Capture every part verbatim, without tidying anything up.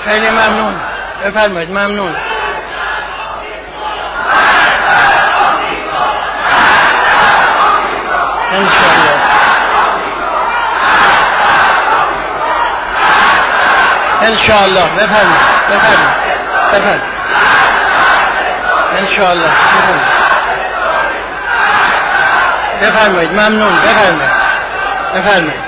خیلی ممنون. بفرمایید. ممنون. انشاءالله. انشاءالله. بفرمایید. بفرمایید. بفرمایید. انشاءالله. بفرمایید. بفرمایید. ممنون. بفرمایید. بفرمایید.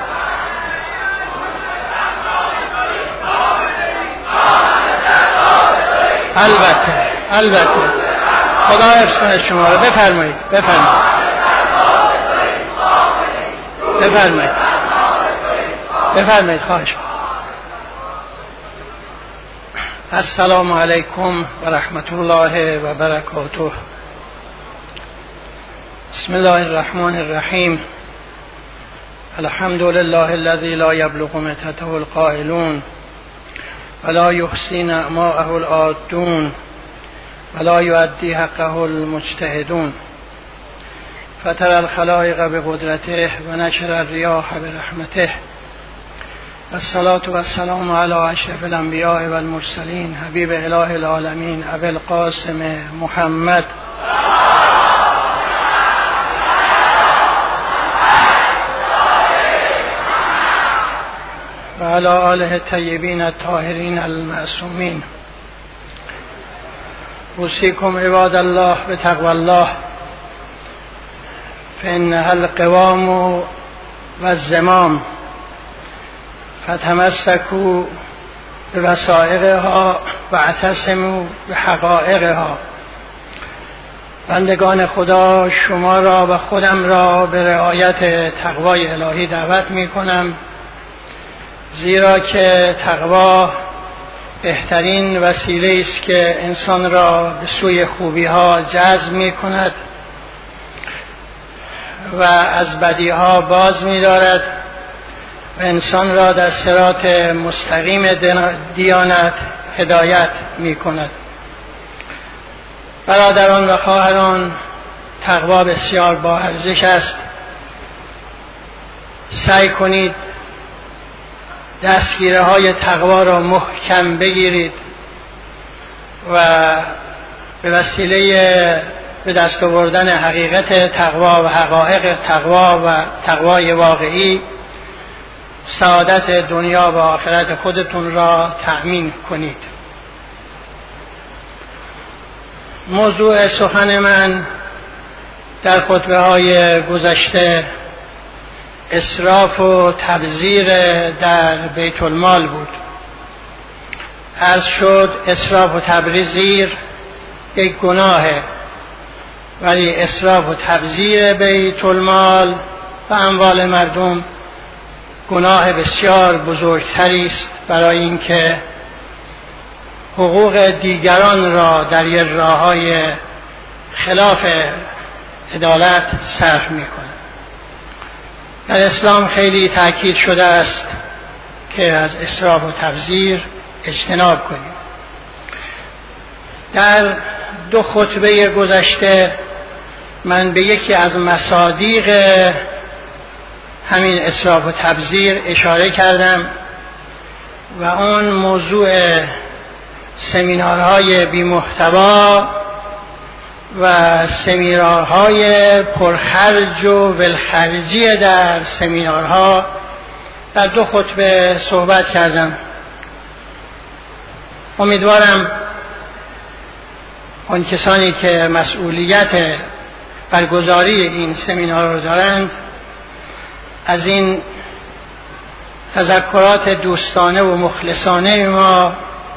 البته البته خدا حفظ کنه شما رو. بفرمایید. بفرمایید. بفرمایید. بفرمایید. خواهش می‌کنم. السلام علیکم و رحمت الله و برکاته. بسم الله الرحمن الرحیم. الحمد لله الذي لا يبلغ متته القائلون ولا يحصي نعماءه العادون ولا يؤدي حقه المجتهدون فترى الخلائق بقدرته ونشر الرياح برحمته. الصلاة والسلام على اشرف الانبیاء والمرسلین حبیب اله العالمین ابی القاسم محمد و علی آله الطیبین الطاهرین المعصومین. اوصیکم عباد الله بتقوی الله فانها القوام و الزمام فتمسکوا بوثائقها واعتصموا بحقائقها. بندگان خدا، شما را و خودم را به رعایت تقوای الهی دعوت می کنم، زیرا که تقوا بهترین وسیله است که انسان را به سوی خوبی ها جذب می کند و از بدی ها باز می دارد و انسان را در صراط مستقیم دیانت هدایت می کند. برادران و خواهران، تقوا بسیار با ارزش است. سعی کنید دستگیره های تقوا را محکم بگیرید و به وسیله به دست آوردن حقیقت تقوا و حقایق تقوا و تقوای واقعی سعادت دنیا و آخرت خودتون را تأمین کنید. موضوع سخن من در خطبه های گذشته اسراف و تبذیر در بیت المال بود. عرض شد اسراف و تبذیر یک گناهه، ولی اسراف و تبذیر بیت المال و اموال مردم گناه بسیار بزرگتری است، برای اینکه حقوق دیگران را در یک راه‌های خلاف عدالت صرف می‌کند. در اسلام خیلی تأکید شده است که از اسراف و تبذیر اجتناب کنیم. در دو خطبه گذشته من به یکی از مصادیق همین اسراف و تبذیر اشاره کردم و اون موضوع سمینارهای بی محتوا و سمینارهای پرخرج و ولخرجی در سمینارها در دو خطبه صحبت کردم. امیدوارم آن کسانی که مسئولیت برگزاری این سمینار رو دارند از این تذکرات دوستانه و مخلصانه ما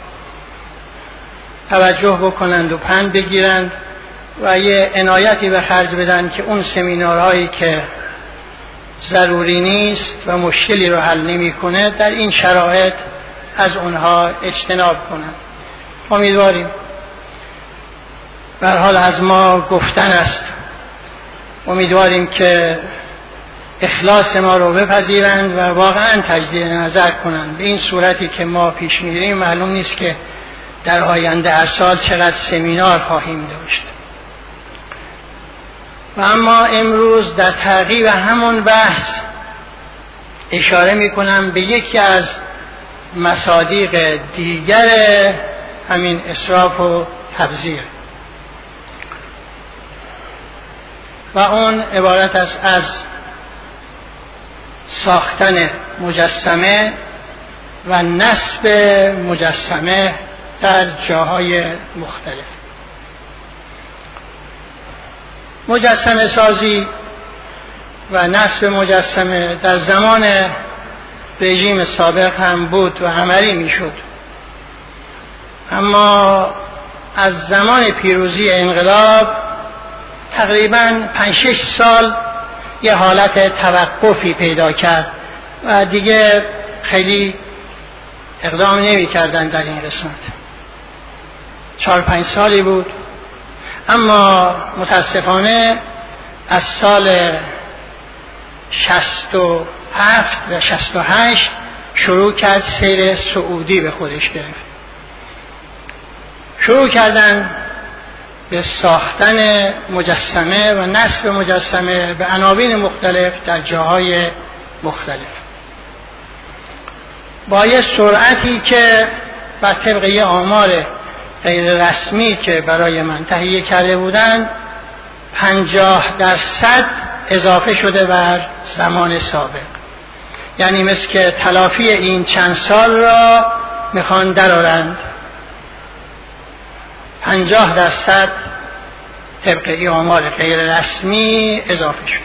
توجه بکنند و پند بگیرند و یه عنایتی به خرج بدن که اون سمینارهایی که ضروری نیست و مشکلی رو حل نمی کنه در این شرایط از اونها اجتناب کنند. امیدواریم. به هر حال از ما گفتن است. امیدواریم که اخلاص ما رو بپذیرند و واقعا تجدید نظر کنند. به این صورتی که ما پیش میریم معلوم نیست که در آینده هر سال چقدر سمینار خواهیم داشت. و اما امروز در تعقیب همون بحث اشاره می کنم به یکی از مصادیق دیگر همین اسراف و تبذیر و اون عبارت است از ساختن مجسمه و نصب مجسمه در جاهای مختلف. مجسمه سازی و نصب مجسمه در زمان رژیم سابق هم بود و عملی میشد، اما از زمان پیروزی انقلاب تقریباً پنج شش سال یه حالت توقفی پیدا کرد و دیگه خیلی اقدام نمی کردن در این قسمت. چهار پنج سالی بود، اما متاسفانه از سال شصت و هفت و شصت و هشت شروع کرد سیر سعودی به خودش گرفت. شروع کردن به ساختن مجسمه و نصب مجسمه به عناوین مختلف در جاهای مختلف با یه سرعتی که بر طبق یه آمار غیر رسمی که برای من تهیه کرده بودن پنجاه درصد اضافه شده بر زمان سابق. یعنی مثل که تلافی این چند سال را میخوان درآورند. پنجاه درصد طبق این آمار غیر رسمی اضافه شد.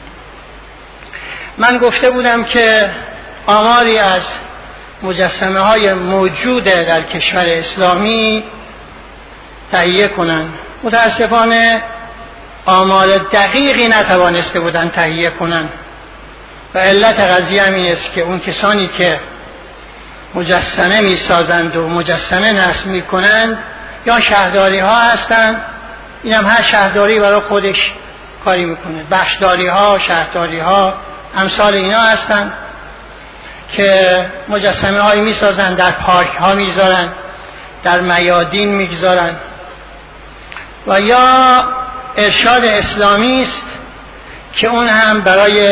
من گفته بودم که آماری از مجسمه های موجود در کشور اسلامی تهیه کنند. متاسفانه آمار دقیقی نتوانسته بودند تهیه کنند و علت قضیه هم این است که اون کسانی که مجسمه می سازند و مجسمه نصب می کنند یا شهرداری ها هستند. این هم هر شهرداری برای خودش کاری میکنه. بخشداری ها، شهرداری ها، امثال اینا هستند که مجسمه هایی می سازند، در پارک ها می گذارند، در میادین می گذارند. و یا ارشاد اسلامی است که اون هم برای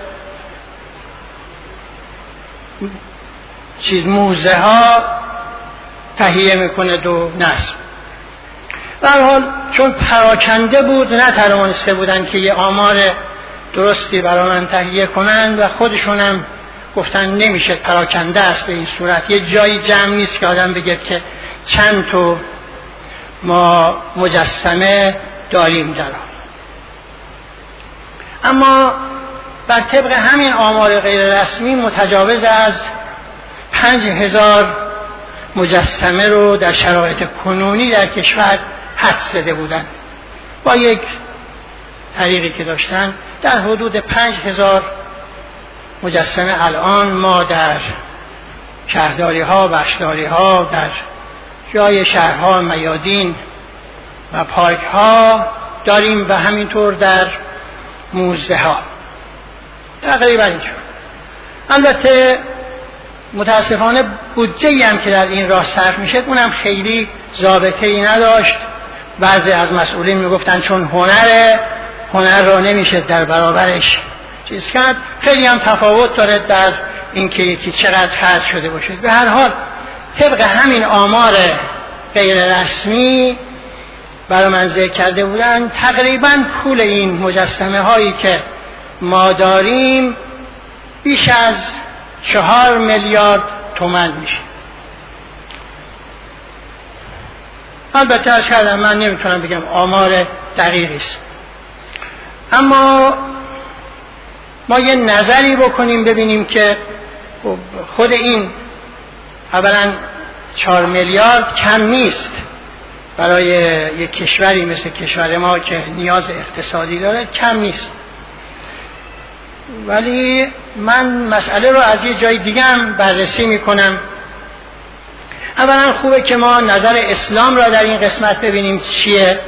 چیز موزه ها تهیه میکنه دو نصب. به هر حال چون پراکنده بود نتوانسته بودن که یه آمار درستی برای من تهیه کنند و خودشون هم گفتن نمیشه، پراکنده است به این صورت. یه جایی جمع نیست که آدم بگه که چند تا ما مجسمه داریم در آن. اما بر طبق همین آمار غیر رسمی متجاوز از پنج هزار مجسمه رو در شرایط کنونی در کشور حدس زده بودن. با یک طریقی که داشتن در حدود پنج هزار مجسمه الان ما در شهرداری ها، بخشداری ها، در جای شهرها، میادین و پارک ها داریم و همینطور در موزه ها. تقریبا اینجور. البته متاسفانه بودجه‌ای هم که در این راه صرف میشه اونم خیلی ضابطه‌ای نداشت. بعضی از مسئولین میگفتن چون هنره، هنر را نمیشه در برابرش چیز کرد. خیلی هم تفاوت داره در اینکه یکی چقدر خرج شده باشه. به هر حال طبق همین آمار غیر رسمی برای من ذکر کرده بودن تقریبا پول این مجسمه هایی که ما داریم بیش از چهار میلیارد تومان میشه. البته از کردم من نمیتونم بگم آمار دقیقی است، اما ما یه نظری بکنیم ببینیم که خود این اولا چهار میلیارد کم نیست برای یک کشوری مثل کشور ما که نیاز اقتصادی داره، کم نیست. ولی من مسئله رو از یه جای دیگه هم بررسی میکنم. اولا خوبه که ما نظر اسلام را در این قسمت ببینیم چیه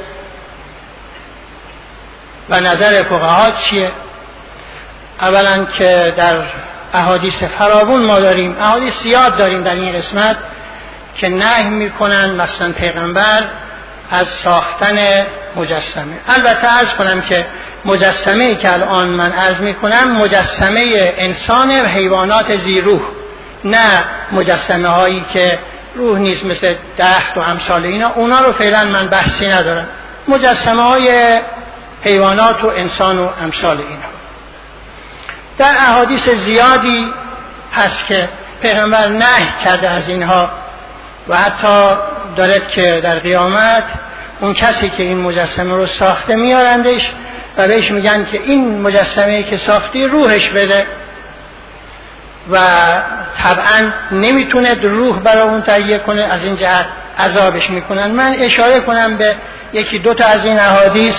و نظر فقها چیه. اولا که در احادیث فراوون ما داریم، احادیث زیاد داریم در این قسمت که نهی میکنن مثلا پیغمبر از ساختن مجسمه. البته عرض کنم که مجسمه‌ای که الان من عرض میکنم مجسمه انسان و حیوانات ذی روح، نه مجسمه هایی که روح نیست مثل درخت و امثال اینا، اونا رو فعلا من بحثی ندارم. مجسمه های حیوانات و انسان و امثال اینا. در احادیث زیادی هست که پیغمبر نهی کرده از اینها و حتی دارد که در قیامت اون کسی که این مجسمه رو ساخته میارندش و بهش میگن که این مجسمه که ساختی روحش بده و طبعا نمیتونه روح برای اون تهیه کنه، از این جهت عذابش میکنن. من اشاره کنم به یکی دوتا از این احادیث.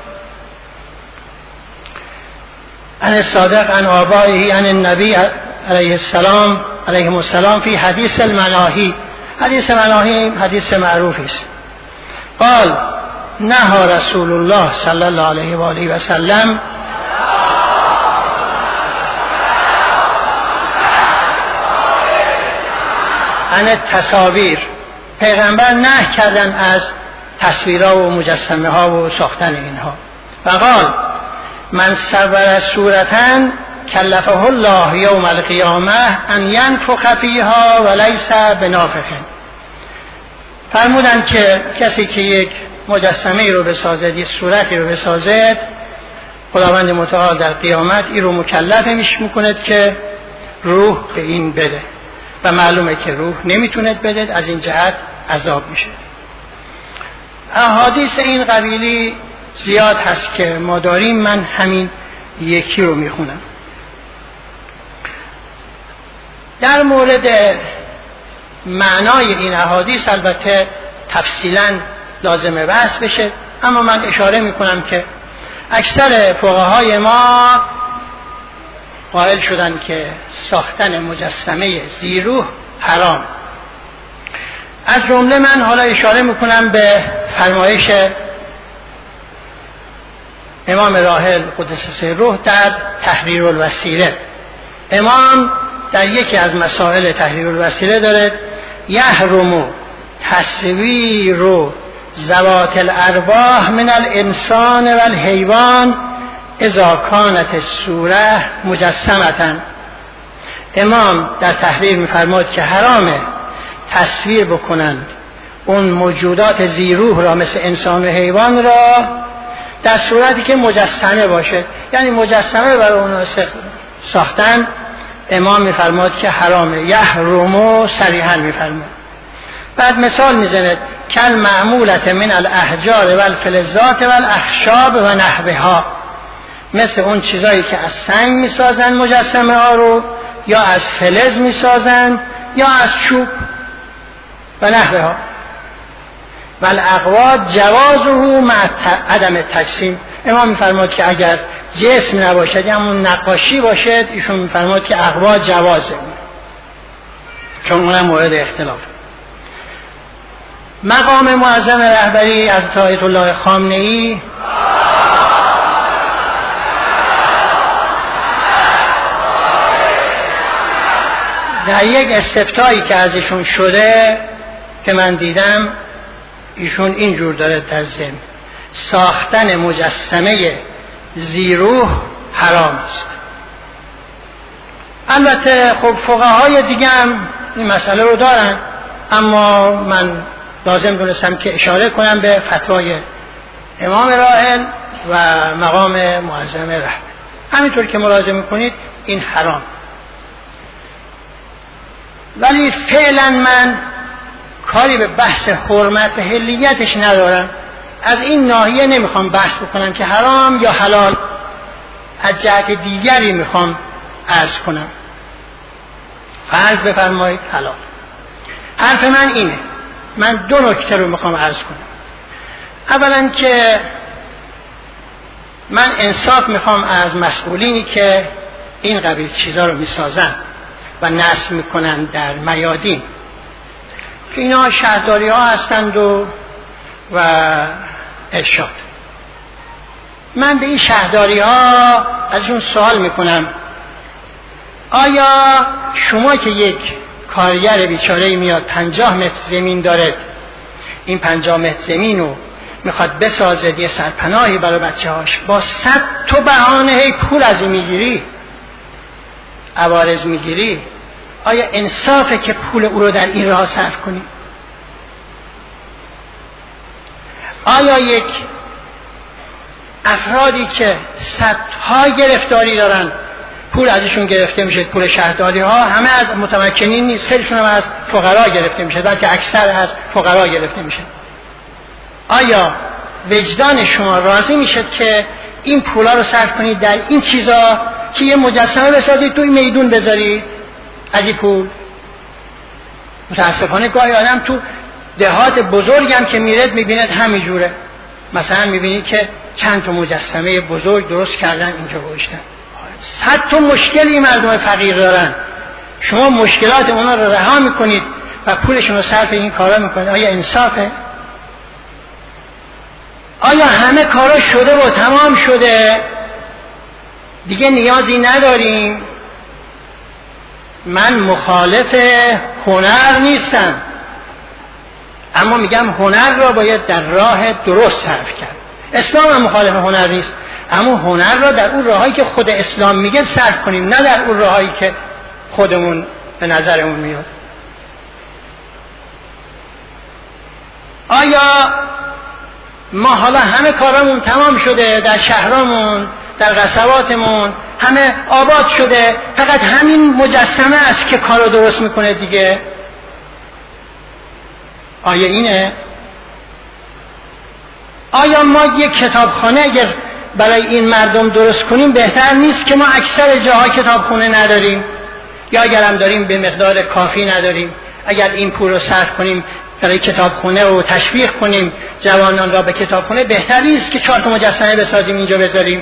عن الصادق عن آبائه عن النبی علیه السلام علیه السلام فی حدیث المناهی. حدیث مناهی حدیث معروفی است. قال نهى رسول الله صلی الله علیه و آله و سلم عن التصاویر. پیغمبر نهی کردن از تصویرها و مجسمه ها و ساختن اینها. و قال من صور صورتن کلفه الله یوم القیامه ان ینفخ فیها و لیس بنافخ. فرمودن که کسی که یک مجسمه رو بسازد، یک صورتی رو بسازد، خداوند متعال در قیامت این رو مکلف میش میکند که روح به این بده و معلومه که روح نمیتوند بده، از این جهت عذاب میشه. احادیث این قبیلی زیاد هست که ما داریم، من همین یکی رو میخونم. در مورد معنای این احادیث البته تفصیلا لازمه بحث بشه، اما من اشاره میکنم که اکثر فقهای ما قائل شدن که ساختن مجسمه زیروح حرام. از جمله من حالا اشاره میکنم به فرمایش امام راحل قدس سره در تحریر الوسیله. امام در یکی از مسائل تحریر الوسیله داره یحرم تصویر ذوات الارواح من الانسان و الحیوان اذا کانت الصوره مجسمه. امام در تحریر میفرماد که حرامه تصویر بکنند اون موجودات زیروح را مثل انسان و حیوان را در صورتی که مجسمه باشه، یعنی مجسمه برای اون ساختن امام میفرماد که حرامه. یحرمو صریحا میفرماد. بعد مثال میزند کل معمولت من الاحجار و الفلزات و الاخشاب و نحوها، مثل اون چیزایی که از سنگ میسازن مجسمه ها رو، یا از فلز میسازن یا از چوب و نحوها. و الاقواد جوازه مع عدم تجسیم. امام میفرماد که اگر جسم نباشد یا همون نقاشی باشد، ایشون میفرماد که اقواد جوازه، چون اونم مورد اختلاف. مقام معظم رهبری از آیت الله خامنه‌ای در یک استفتایی که از ایشون شده که من دیدم، ایشون اینجور داره در ذهن: ساختن مجسمه زیروح حرام است. البته خب فقهای دیگه هم این مسئله رو دارن، اما من لازم دونستم که اشاره کنم به فتوای امام راحل و مقام معظم رهبری. همینطور که ملاحظه میکنید این حرام. ولی فعلا من کاری به بحث حرمت و حلیتش ندارم. از این ناحیه نمیخوام بحث بکنم که حرام یا حلال، از جهت دیگری میخوام عرض کنم. فرض بفرمایید حلال. حرف من اینه، من دو نکته رو میخوام عرض کنم. اولا که من انصاف میخوام از مسئولینی که این قبیل چیزا رو میسازن و نصب میکنن در میادین، که اینا شهرداری ها هستند و و ارشاد. من به این شهرداری ها ازشون سوال میکنم: آیا شما که یک کارگر بیچاره میاد پنجاه متر زمین داره، این پنجاه متر زمین رو میخواد بسازه یه سرپناهی برای بچه هاش، با صد تو بهانه هی پول از این میگیری، عوارض میگیری، آیا انصافه که پول او رو در این راه صرف کنیم؟ آیا یک افرادی که صدها گرفتاری دارن پول ازشون گرفته میشه، پول شهرداری ها، همه از متمکنین نیست، خیلیشون هم از فقرا گرفته میشه، بلکه اکثر از فقرا گرفته میشه. آیا وجدان شما راضی میشه که این پولا رو صرف کنید در این چیزا که یه مجسمه بسازید توی میدون بذارید از این پول؟ متاسفانه گاهی آدم تو دهات بزرگ هم که میرد میبیند همینجوره. مثلا میبینید که چند تا مجسمه بزرگ درست کردن اینجا گذاشتن. صد تا مشکلی مردم فقیر دارن، شما مشکلات اونا رو رها میکنید و پولشون رو صرف این کارا میکنید. آیا انصافه؟ آیا همه کارا شده و تمام شده دیگه نیازی نداریم؟ من مخالف هنر نیستم، اما میگم هنر را باید در راه درست صرف کرد. اسلام هم مخالف هنر نیست، اما هنر را در اون راهایی که خود اسلام میگه صرف کنیم، نه در اون راهایی که خودمون به نظرمون میاد. آیا ما حالا همه کارامون تمام شده، در شهرامون، در قصباتمون همه آباد شده، فقط همین مجسمه است که کارو درست میکنه دیگه؟ آیا اینه؟ آیا ما یک کتابخانه اگر برای این مردم درست کنیم بهتر نیست که ما اکثر جاها کتابخانه نداریم، یا اگر هم داریم به مقدار کافی نداریم؟ اگر این پول رو صرف کنیم برای کتابخانه و تشویق کنیم جوانان را به کتابخانه، بهتر نیست که چهار تا مجسمه بسازیم اینجا بذاریم؟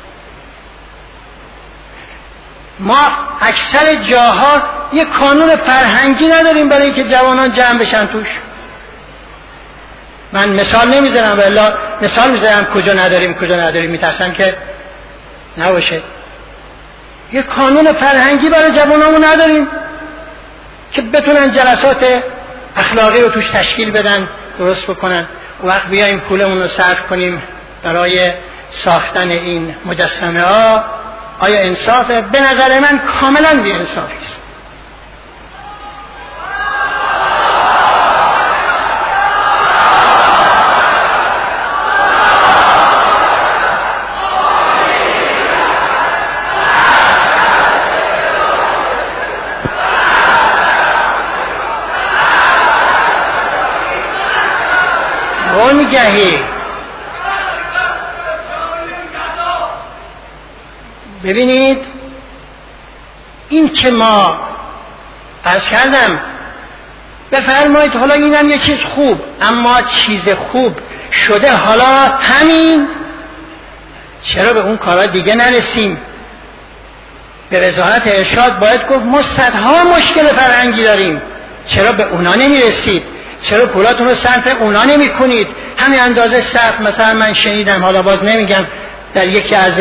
ما اکثر جاها یک قانون فرهنگی نداریم برای اینکه جوانان جمع بشن توش. من مثال نمیزنم، ولی مثال میزنم کجا نداریم کجا نداریم، میترسم که نباشه. یک قانون فرهنگی برای جوانامون نداریم که بتونن جلسات اخلاقی رو توش تشکیل بدن، درست بکنن. وقت بیایم پولمون رو صرف کنیم برای ساختن این مجسمه ها. آیا انصافه؟ به نظر من کاملا بی انصافی است. ببینید این که ما عرض کردم بفرمایید حالا اینم یه چیز خوب، اما چیز خوب شده حالا همین، چرا به اون کارا دیگه نرسیم؟ به وزارت ارشاد باید گفت ما صدها مشکل فرهنگی داریم، چرا به اونا نمیرسید؟ چرا پولاتون رو صرف اونا نمی کنید؟ همین اندازه صرف. مثلا من شنیدم، حالا باز نمیگم، در یکی از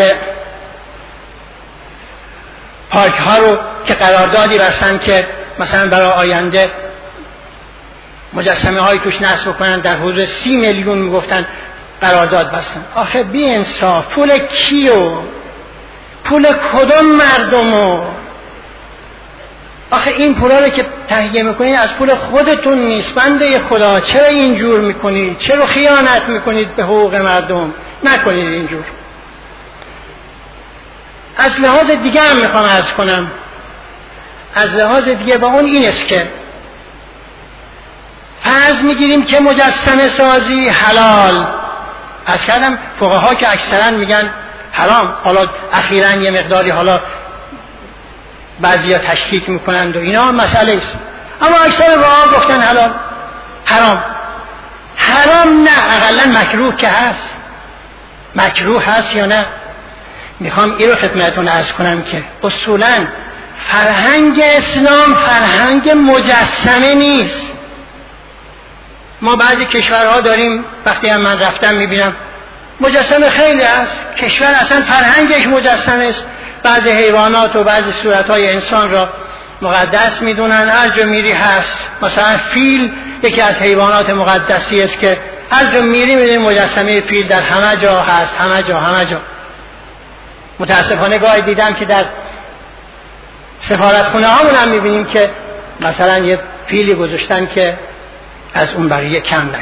پارک ها رو که قراردادی بستن که مثلا برای آینده مجسمه های توش نصب کنن، در حدود سی میلیون میگفتن قرارداد بستن. آخه بی انصاف، پول کیو؟ پول کدوم مردمو؟ آخه این پولا رو که تهیه میکنید از پول خودتون نیست. بنده خدا چرا اینجور میکنید؟ چرا خیانت میکنید به حقوق مردم؟ نکنید اینجور. از لحاظ دیگه هم میخوام عرض کنم، از لحاظ دیگه با اون این است که فرض میگیریم که مجسمه سازی حلال. از کردم فقها که اکثرا میگن حرام، حالا اخیراً یه مقداری حالا بعضی ها تشکیک میکنند و اینا مسئله است، اما اکثر فقها گفتن حلال. حرام حرام نه، اقلا مکروه که هست. مکروه هست یا نه؟ میخوام این رو خدمتتون عرض کنم که اصولاً فرهنگ اسلام فرهنگ مجسمه نیست. ما بعضی کشورها داریم، وقتی هم من رفتم میبینم مجسمه خیلی هست، کشور اصلا فرهنگش مجسمه است. بعضی حیوانات و بعضی صورتهای انسان را مقدس میدونن، هر جا میری هست. مثلا فیل یکی از حیوانات مقدسی است که هر جا میری میبینیم مجسمه فیل در همه جا هست، همه جا همه جا. متاسفانه گاهی دیدم که در سفارتخونه هامون هم میبینیم که مثلا یه فیلی گذاشتن که از اون بقیه کم نگن،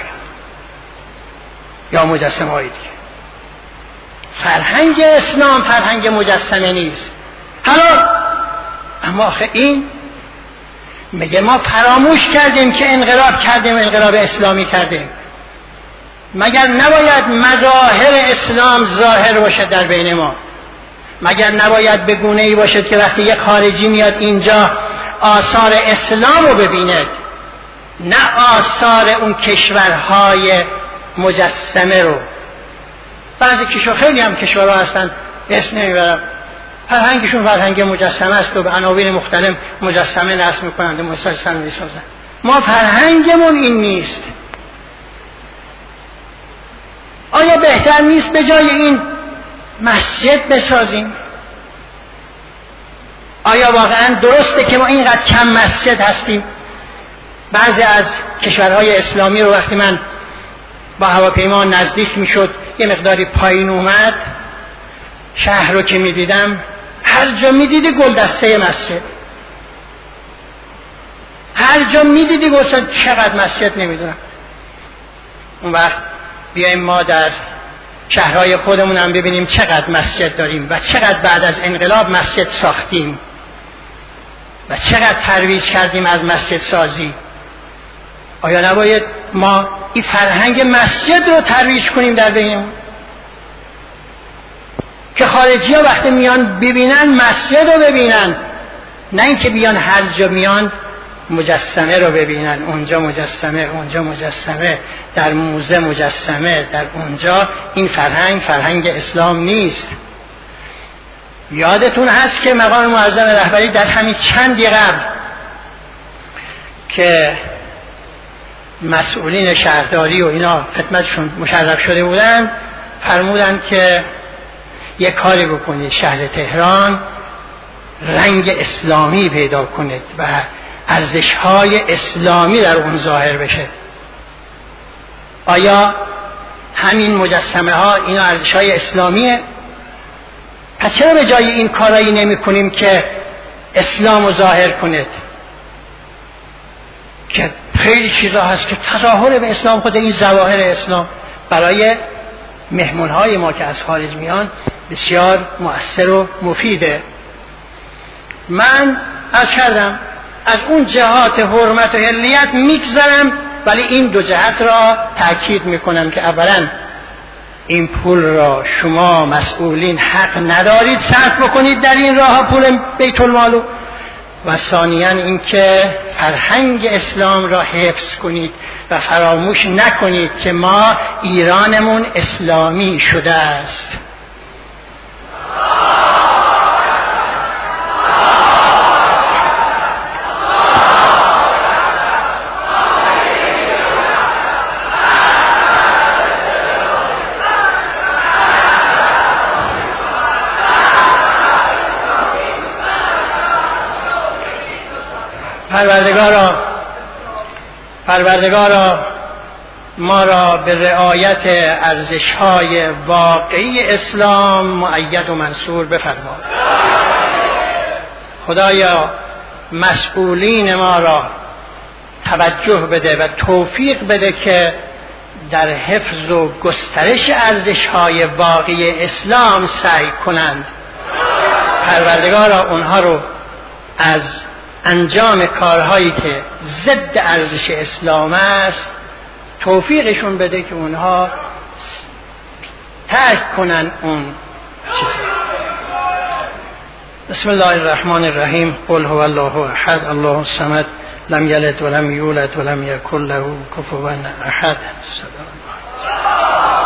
یا مجسمه های دیگه. فرهنگ اسلام فرهنگ مجسمه نیست. حالا اما آخه این میگه ما فراموش کردیم که انقلاب کردیم، انقلاب اسلامی کردیم. مگر نباید مظاهر اسلام ظاهر باشد در بین ما؟ مگر نباید به گونه‌ای باشد که وقتی یک خارجی میاد اینجا آثار اسلام رو ببیند، نه آثار اون کشورهای مجسمه رو؟ بعضی کشور، خیلی هم کشورها هستن اسم نمیبرم، فرهنگشون فرهنگ مجسمه است و به عناوین مختلف مجسمه نصب میکنند و مجسمه میسازند. ما فرهنگمون این نیست. آیا بهتر نیست به جای این مسجد بسازیم؟ آیا واقعا درسته که ما اینقدر کم مسجد هستیم؟ بعضی از کشورهای اسلامی رو وقتی من با هواپیما نزدیک میشد یه مقداری پایین اومد، شهر رو که میدیدم هر جا میدیدی گلدسته مسجد، هر جا میدیدی گلدسته. چقدر مسجد نمیدونم. اون وقت بیایم ما در شهرهای خودمون هم ببینیم چقدر مسجد داریم و چقدر بعد از انقلاب مسجد ساختیم و چقدر ترویج کردیم از مسجد سازی. آیا نباید ما این فرهنگ مسجد رو ترویج کنیم در بینمون که خارجی ها وقتی میان ببینن مسجد رو ببینن، نه اینکه بیان هر جا میان مجسمه رو ببینن، اونجا مجسمه، اونجا مجسمه، در موزه مجسمه، در اونجا. این فرهنگ فرهنگ اسلام نیست. یادتون هست که مقام معظم رهبری در همین چندی قبل که مسئولین شهرداری و اینا خدمتشون مشرف شده بودن فرمودن که یک کاری بکنید، شهر تهران رنگ اسلامی پیدا کنید و ارزش‌های اسلامی در اون ظاهر بشه. آیا همین مجسمه ها اینا ارزش‌های اسلامیه؟ پس چرا به جای این کارایی نمی کنیم که اسلام رو ظاهر کنید؟ که خیلی چیزا هست که تظاهر به اسلام، خود این ظواهر اسلام برای مهمونهای ما که از خارج میان بسیار مؤثر و مفیده. من از کردم از اون جهات حرمت و حلیت میگذرم، ولی این دو جهت را تأکید میکنم که اولا این پول را شما مسئولین حق ندارید صرف بکنید در این راه پول بیت المال، و ثانیاً اینکه فرهنگ اسلام را حفظ کنید و فراموش نکنید که ما ایرانمون اسلامی شده است. پروردگارا پروردگارا ما را به رعایت ارزش‌های واقعی اسلام مؤید و منصور بفرما. خدایا مسئولین ما را توجه بده و توفیق بده که در حفظ و گسترش ارزش‌های واقعی اسلام سعی کنند. پروردگارا اونها رو از انجام کارهایی که ضد ارزش اسلام است توفیقشون بده که اونها ترک کنن اون چیزی. بسم الله الرحمن الرحیم. قل هو الله احد الله الصمد لم یلد ولم یولد ولم یکن له کفوا احد.